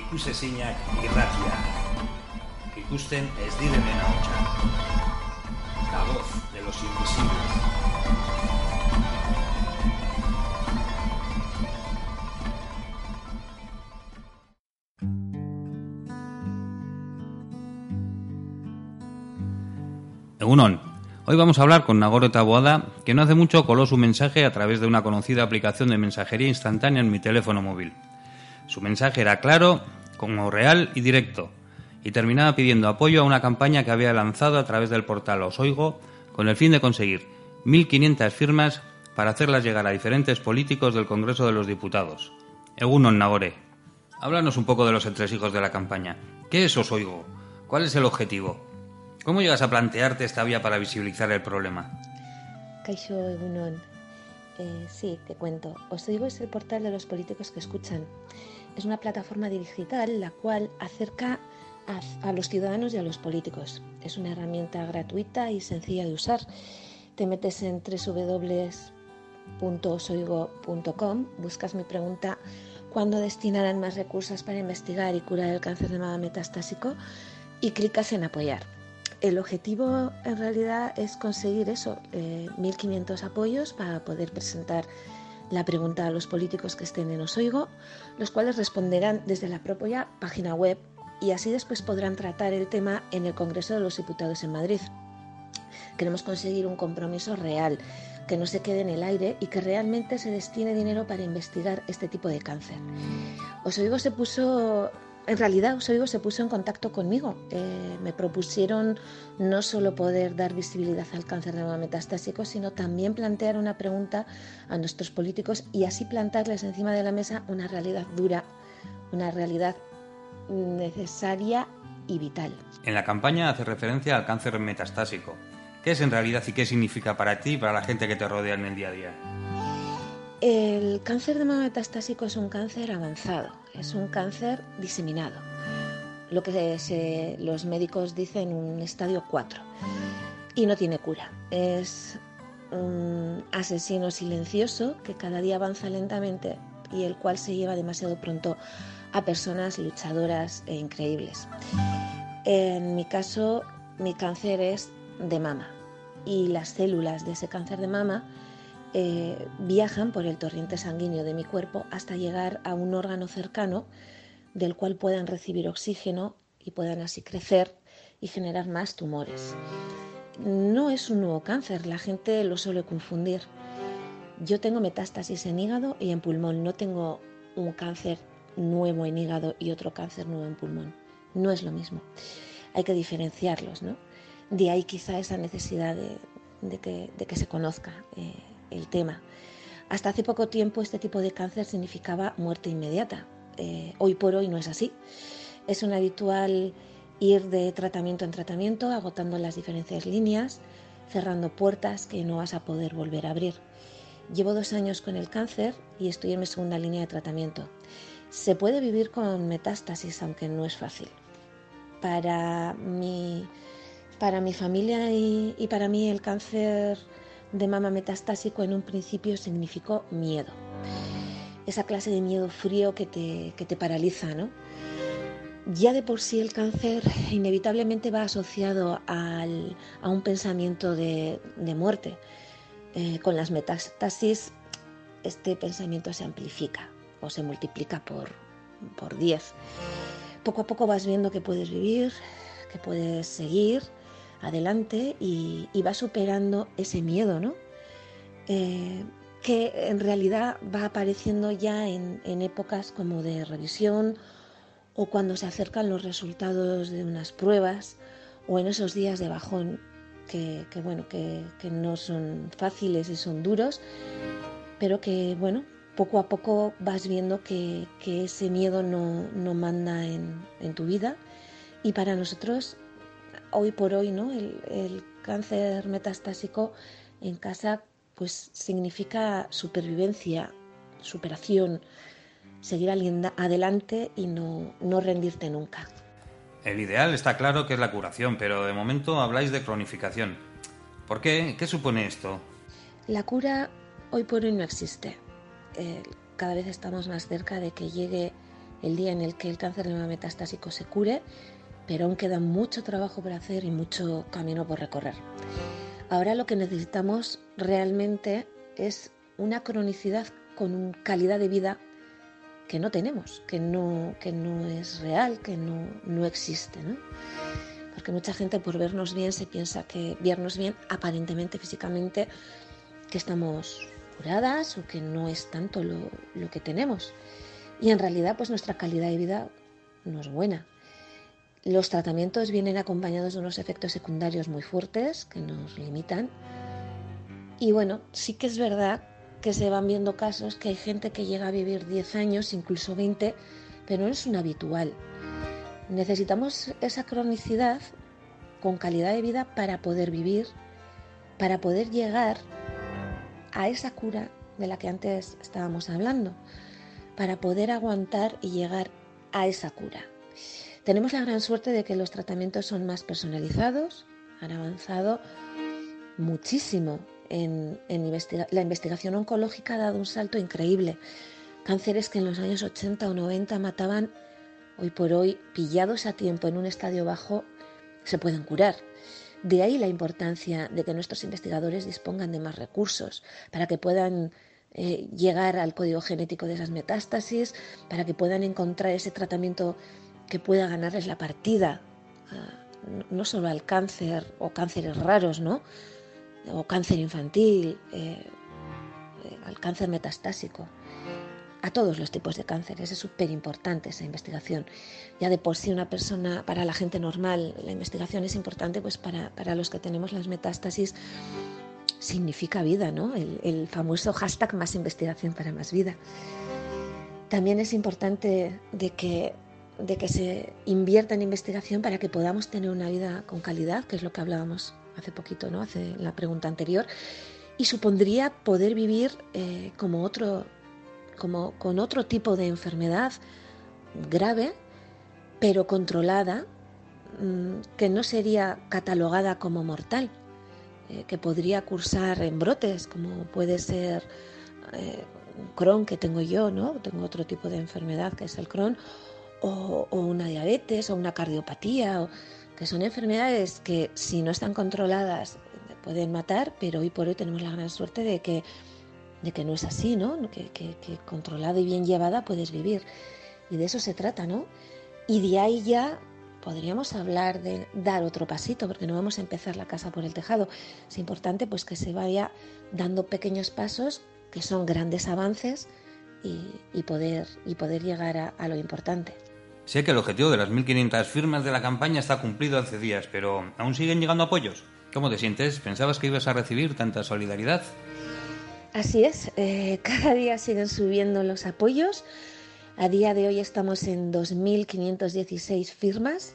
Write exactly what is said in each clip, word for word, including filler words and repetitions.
ikusezinak irratia. Ikusten ez direnen ahotsa. La voz de los invisibles. Egunon. Hoy vamos a hablar con Nagore Taboada, que no hace mucho coló su mensaje a través de una conocida aplicación de mensajería instantánea en mi teléfono móvil. Su mensaje era claro, como real y directo, y terminaba pidiendo apoyo a una campaña que había lanzado a través del portal Os Oigo con el fin de conseguir mil quinientas firmas para hacerlas llegar a diferentes políticos del Congreso de los Diputados. Egunon, Nagore. Háblanos un poco de los entresijos de la campaña. ¿Qué es Os Oigo? ¿Cuál es el objetivo? ¿Cómo llegas a plantearte esta vía para visibilizar el problema? Kaixo, egunon. Eh, sí, te cuento. Os Oigo es el portal de los políticos que escuchan. Es una plataforma digital la cual acerca a, a los ciudadanos y a los políticos. Es una herramienta gratuita y sencilla de usar. Te metes en doble u doble u doble u punto os oigo punto com, buscas mi pregunta ¿cuándo destinarán más recursos para investigar y curar el cáncer de mama metastásico? Y clicas en apoyar. El objetivo en realidad es conseguir eso, eh, mil quinientos apoyos para poder presentar la pregunta a los políticos que estén en Os Oigo, los cuales responderán desde la propia página web y así después podrán tratar el tema en el Congreso de los Diputados en Madrid. Queremos conseguir un compromiso real, que no se quede en el aire y que realmente se destine dinero para investigar este tipo de cáncer. Os Oigo se puso... En realidad, Os Oigo se puso en contacto conmigo. Eh, me propusieron no solo poder dar visibilidad al cáncer de mama metastásico, sino también plantear una pregunta a nuestros políticos y así plantarles encima de la mesa una realidad dura, una realidad necesaria y vital. En la campaña hace referencia al cáncer metastásico. ¿Qué es en realidad y qué significa para ti y para la gente que te rodea en el día a día? El cáncer de mama metastásico es un cáncer avanzado, es un cáncer diseminado, lo que se, los médicos dicen un estadio cuatro, y no tiene cura. Es un asesino silencioso que cada día avanza lentamente y el cual se lleva demasiado pronto a personas luchadoras e increíbles. En mi caso, mi cáncer es de mama y las células de ese cáncer de mama Eh, viajan por el torrente sanguíneo de mi cuerpo hasta llegar a un órgano cercano del cual puedan recibir oxígeno y puedan así crecer y generar más tumores. No es un nuevo cáncer, la gente lo suele confundir. Yo tengo metástasis en hígado y en pulmón, no tengo un cáncer nuevo en hígado y otro cáncer nuevo en pulmón. No es lo mismo. Hay que diferenciarlos, ¿no? De ahí quizá esa necesidad de, de, que, de que se conozca eh, el tema. Hasta hace poco tiempo este tipo de cáncer significaba muerte inmediata. Eh, hoy por hoy no es así. Es un habitual ir de tratamiento en tratamiento, agotando las diferentes líneas, cerrando puertas que no vas a poder volver a abrir. Llevo dos años con el cáncer y estoy en mi segunda línea de tratamiento. Se puede vivir con metástasis, aunque no es fácil. Para mi, para mi familia y, y para mí el cáncer de mama metastásico en un principio significó miedo. Esa clase de miedo frío que te, que te paraliza, ¿no? Ya de por sí el cáncer inevitablemente va asociado al, a un pensamiento de, de muerte. Eh, con las metástasis este pensamiento se amplifica o se multiplica por, por diez. Poco a poco vas viendo que puedes vivir, que puedes seguir adelante y, y va superando ese miedo, ¿no? Eh, que en realidad va apareciendo ya en, en épocas como de revisión o cuando se acercan los resultados de unas pruebas o en esos días de bajón que, que, bueno, que, que no son fáciles y son duros, pero que, bueno, poco a poco vas viendo que, que ese miedo no, no manda en, en tu vida y para nosotros hoy por hoy, ¿no? El, el cáncer metastásico en casa pues significa supervivencia, superación, seguir adelante y no, no rendirte nunca. El ideal está claro que es la curación, pero de momento habláis de cronificación. ¿Por qué? ¿Qué supone esto? La cura hoy por hoy no existe. Eh, cada vez estamos más cerca de que llegue el día en el que el cáncer de mama metastásico se cure, pero aún queda mucho trabajo por hacer y mucho camino por recorrer. Ahora lo que necesitamos realmente es una cronicidad con calidad de vida que no tenemos, que no, que no es real, que no, no existe, ¿no? Porque mucha gente por vernos bien se piensa que vernos bien aparentemente, físicamente, que estamos curadas o que no es tanto lo, lo que tenemos. Y en realidad pues nuestra calidad de vida no es buena. Los tratamientos vienen acompañados de unos efectos secundarios muy fuertes que nos limitan. Y bueno, sí que es verdad que se van viendo casos que hay gente que llega a vivir diez años, incluso veinte, pero no es un habitual. Necesitamos esa cronicidad con calidad de vida para poder vivir, para poder llegar a esa cura de la que antes estábamos hablando, para poder aguantar y llegar a esa cura. Tenemos la gran suerte de que los tratamientos son más personalizados, han avanzado muchísimo. En, en investiga- la investigación oncológica ha dado un salto increíble. Cánceres que en los años ochenta o noventa mataban, hoy por hoy, pillados a tiempo en un estadio bajo, se pueden curar. De ahí la importancia de que nuestros investigadores dispongan de más recursos para que puedan eh, llegar al código genético de esas metástasis, para que puedan encontrar ese tratamiento que pueda ganarles la partida, uh, no solo al cáncer o cánceres raros, ¿no? O cáncer infantil, eh, al cáncer metastásico, a todos los tipos de cánceres. Es súper importante esa investigación. Ya de por sí una persona, para la gente normal, la investigación es importante, pues para, para los que tenemos las metástasis significa vida, ¿no? El, el famoso hashtag más investigación para más vida. También es importante de que, de que se invierta en investigación para que podamos tener una vida con calidad, que es lo que hablábamos hace poquito, ¿no? Hace la pregunta anterior, y supondría poder vivir eh, como otro, como con otro tipo de enfermedad grave, pero controlada, mmm, que no sería catalogada como mortal, eh, que podría cursar en brotes, como puede ser eh, Crohn, que tengo yo, ¿no? Tengo otro tipo de enfermedad que es el Crohn, o, o una diabetes, o una cardiopatía, o, que son enfermedades que si no están controladas pueden matar, pero hoy por hoy tenemos la gran suerte de que, de que no es así, ¿no? Que, que, que controlada y bien llevada puedes vivir. Y de eso se trata, ¿no? Y de ahí ya podríamos hablar de dar otro pasito, porque no vamos a empezar la casa por el tejado. Es importante pues que se vaya dando pequeños pasos, que son grandes avances, y, y, poder, y poder llegar a, a lo importante. Sé que el objetivo de las mil quinientas firmas de la campaña está cumplido hace días, pero ¿aún siguen llegando apoyos? ¿Cómo te sientes? ¿Pensabas que ibas a recibir tanta solidaridad? Así es, eh, cada día siguen subiendo los apoyos. A día de hoy estamos en dos mil quinientas dieciséis firmas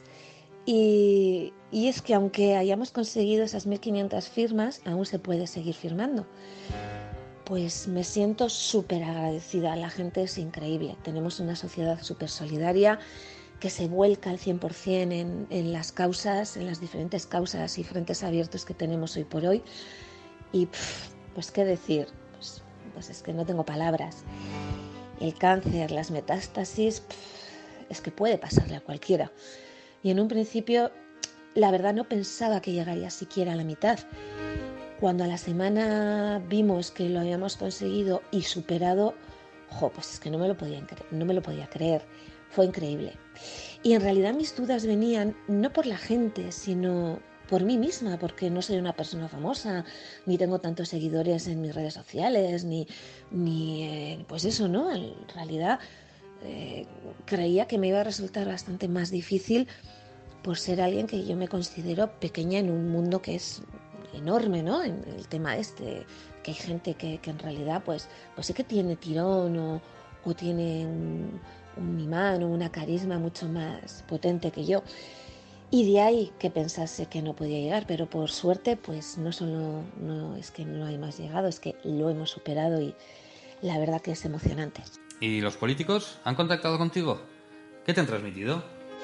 y, y es que aunque hayamos conseguido esas mil quinientas firmas, aún se puede seguir firmando. Pues me siento súper agradecida, la gente es increíble, tenemos una sociedad súper solidaria que se vuelca al cien por ciento en, en las causas, en las diferentes causas y frentes abiertos que tenemos hoy por hoy. Y pff, pues qué decir, pues, pues es que no tengo palabras. El cáncer, las metástasis, pff, es que puede pasarle a cualquiera. Y en un principio, la verdad no pensaba que llegaría siquiera a la mitad. Cuando a la semana vimos que lo habíamos conseguido y superado, jo, pues es que no me lo podía, no me lo podía creer. Fue increíble. Y en realidad mis dudas venían no por la gente, sino por mí misma, porque no soy una persona famosa, ni tengo tantos seguidores en mis redes sociales, ni, ni eh, pues eso, ¿no? En realidad eh, creía que me iba a resultar bastante más difícil por ser alguien que yo me considero pequeña en un mundo que es enorme, ¿no? En el tema este, que hay gente que, que en realidad pues, pues sí que tiene tirón o, o tiene un, un imán o una carisma mucho más potente que yo. Y de ahí que pensase que no podía llegar, pero por suerte pues no solo no es que no hemos llegado, es que lo hemos superado y la verdad que es emocionante. ¿Y los políticos han contactado contigo? ¿Qué te han transmitido?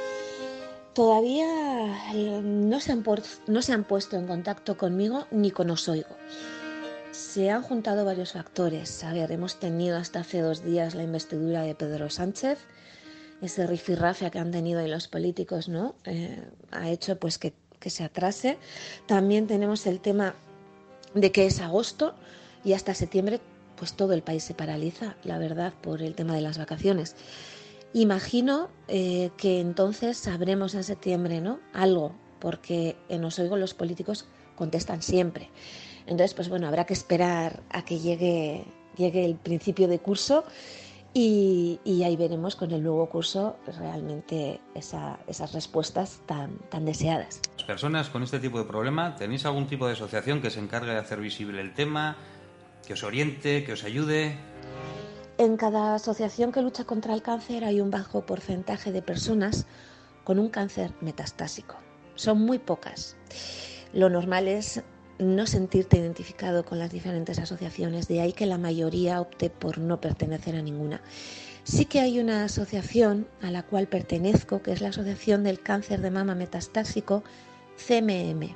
Todavía no se han, por, no se han puesto en contacto conmigo ni con Osoigo. Se han juntado varios factores. A ver, hemos tenido hasta hace dos días la investidura de Pedro Sánchez ese rifirrafe que han tenido ahí los políticos, ¿no? Eh, ha hecho pues que, que se atrase. También tenemos el tema de que es agosto y hasta septiembre pues todo el país se paraliza, la verdad, por el tema de las vacaciones. Imagino eh, que entonces sabremos en septiembre, ¿no?, algo, porque en Os Oigo los políticos contestan siempre. Entonces, pues bueno, habrá que esperar a que llegue, llegue el principio de curso y, y ahí veremos con el nuevo curso realmente esa, esas respuestas tan, tan deseadas. Las personas con este tipo de problema, ¿tenéis algún tipo de asociación que se encargue de hacer visible el tema, que os oriente, que os ayude? En cada asociación que lucha contra el cáncer hay un bajo porcentaje de personas con un cáncer metastásico. Son muy pocas. Lo normal es no sentirte identificado con las diferentes asociaciones, de ahí que la mayoría opte por no pertenecer a ninguna. Sí que hay una asociación a la cual pertenezco, que es la Asociación del Cáncer de Mama Metastásico, C M M.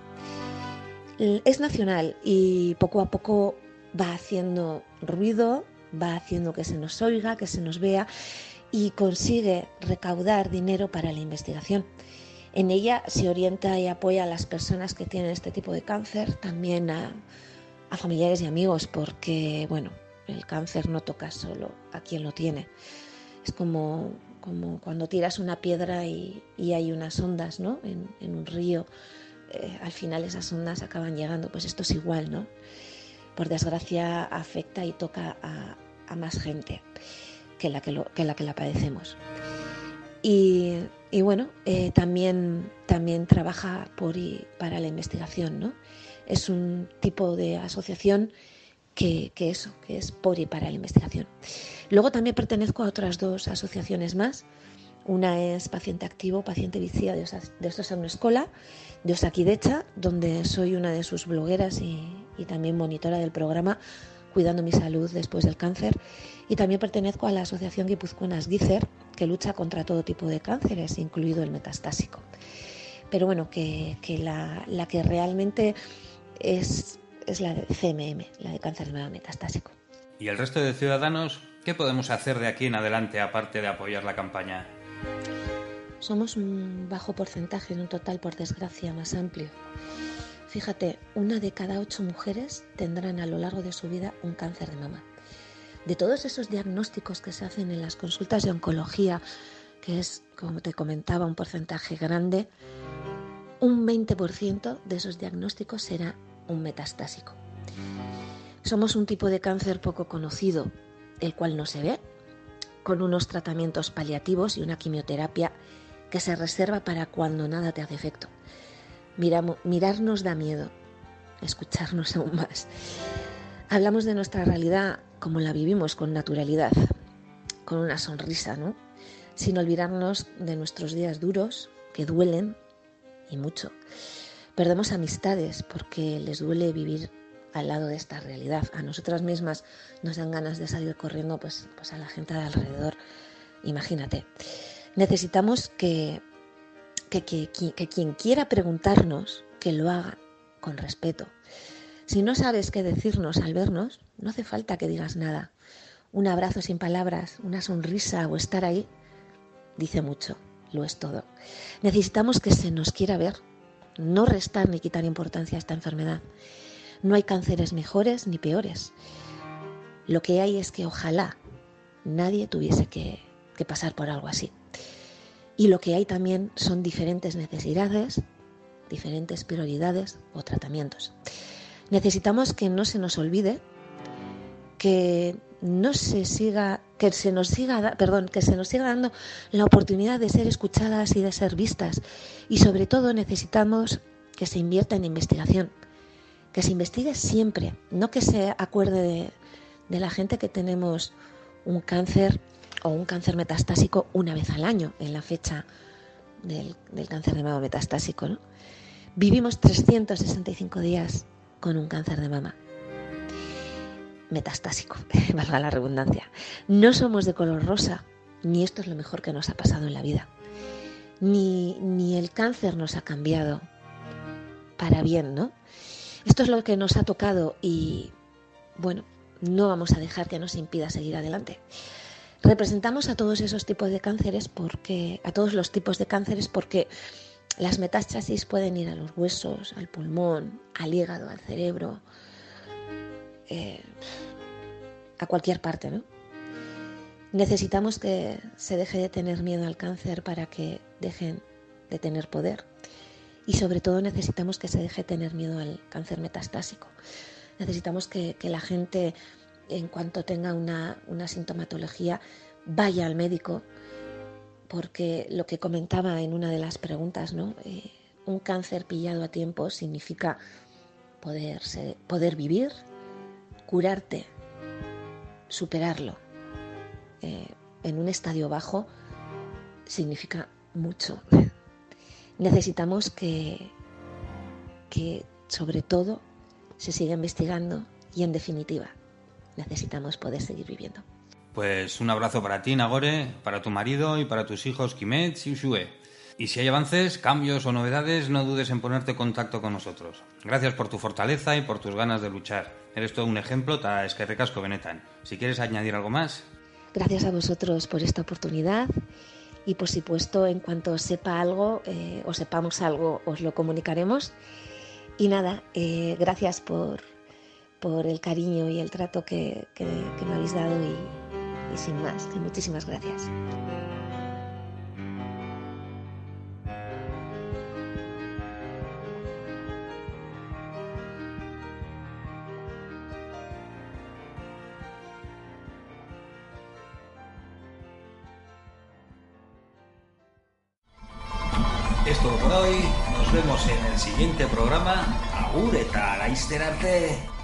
Es nacional y poco a poco va haciendo ruido, va haciendo que se nos oiga, que se nos vea y consigue recaudar dinero para la investigación. En ella se orienta y apoya a las personas que tienen este tipo de cáncer, también a, a familiares y amigos, porque bueno, el cáncer no toca solo a quien lo tiene. Es como, como cuando tiras una piedra y, y hay unas ondas, ¿no?, en, en un río. Eh, al final esas ondas acaban llegando, pues esto es igual, ¿no? Por desgracia afecta y toca a, a más gente que la que, lo, que la que la padecemos. Y, y bueno, eh, también, también trabaja por y para la investigación, ¿no? Es un tipo de asociación que, que eso, que es por y para la investigación. Luego también pertenezco a otras dos asociaciones más. Una es Paciente Activo, Paciente Vicía de, Osa, de Osasunezkola, de Osakidecha, donde soy una de sus blogueras y, y también monitora del programa Cuidando mi Salud después del cáncer. Y también pertenezco a la Asociación Guipuzcoana Asgizer, que lucha contra todo tipo de cánceres, incluido el metastásico. Pero bueno, que, que la, la que realmente es, es la de C M M, la de cáncer de mama metastásico. ¿Y el resto de ciudadanos qué podemos hacer de aquí en adelante, aparte de apoyar la campaña? Somos un bajo porcentaje en un total, por desgracia, más amplio. Fíjate, una de cada ocho mujeres tendrán a lo largo de su vida un cáncer de mama. De todos esos diagnósticos que se hacen en las consultas de oncología, que es, como te comentaba, un porcentaje grande, un veinte por ciento de esos diagnósticos será un metastásico. Somos un tipo de cáncer poco conocido, el cual no se ve, con unos tratamientos paliativos y una quimioterapia que se reserva para cuando nada te hace efecto. Miramos, mirarnos da miedo, escucharnos aún más. Hablamos de nuestra realidad como la vivimos, con naturalidad, con una sonrisa, ¿no? Sin olvidarnos de nuestros días duros, que duelen, y mucho. Perdemos amistades porque les duele vivir al lado de esta realidad. A nosotras mismas nos dan ganas de salir corriendo, pues, pues a la gente de alrededor. Imagínate. Necesitamos que, que, que, que quien quiera preguntarnos, que lo haga con respeto. Si no sabes qué decirnos al vernos, no hace falta que digas nada. Un abrazo sin palabras, una sonrisa o estar ahí, dice mucho, lo es todo. Necesitamos que se nos quiera ver, no restar ni quitar importancia a esta enfermedad. No hay cánceres mejores ni peores. Lo que hay es que ojalá nadie tuviese que, que pasar por algo así. Y lo que hay también son diferentes necesidades, diferentes prioridades o tratamientos. Necesitamos que no se nos olvide que no se siga, que se nos siga, perdón, que se nos siga dando la oportunidad de ser escuchadas y de ser vistas. Y sobre todo necesitamos que se invierta en investigación, que se investigue siempre, no que se acuerde de, de la gente que tenemos un cáncer o un cáncer metastásico una vez al año, en la fecha del, del cáncer de mama metastásico, ¿no? Vivimos trescientos sesenta y cinco días con un cáncer de mama metastásico, valga la redundancia. No somos de color rosa, ni esto es lo mejor que nos ha pasado en la vida. Ni, ni el cáncer nos ha cambiado para bien, ¿no? Esto es lo que nos ha tocado y, bueno, no vamos a dejar que nos impida seguir adelante. representamos a todos esos tipos de cánceres porque, a todos los tipos de cánceres porque las metástasis pueden ir a los huesos, al pulmón, al hígado, al cerebro, eh, a cualquier parte, ¿no? Necesitamos que se deje de tener miedo al cáncer para que dejen de tener poder. Y sobre todo necesitamos que se deje de tener miedo al cáncer metastásico. Necesitamos que, que la gente, en cuanto tenga una, una sintomatología, vaya al médico, porque lo que comentaba en una de las preguntas, ¿no? Eh, un cáncer pillado a tiempo significa poder, ser, poder vivir, curarte, superarlo. Eh, en un estadio bajo significa mucho. Necesitamos que, que, sobre todo, se siga investigando y, en definitiva, necesitamos poder seguir viviendo. Pues un abrazo para ti, Nagore, para tu marido y para tus hijos Quimet y Uxue. Y si hay avances, cambios o novedades, no dudes en ponerte en contacto con nosotros. Gracias por tu fortaleza y por tus ganas de luchar. Eres todo un ejemplo, ta eskerrik asko benetan. Si quieres añadir algo más. Gracias a vosotros por esta oportunidad. Y por supuesto, en cuanto sepa algo eh, o sepamos algo, os lo comunicaremos. Y nada, eh, gracias por, por el cariño y el trato que, que, que me habéis dado y, y sin más, que muchísimas gracias. Es todo por hoy, nos vemos en el siguiente programa. Agur eta laizter arte.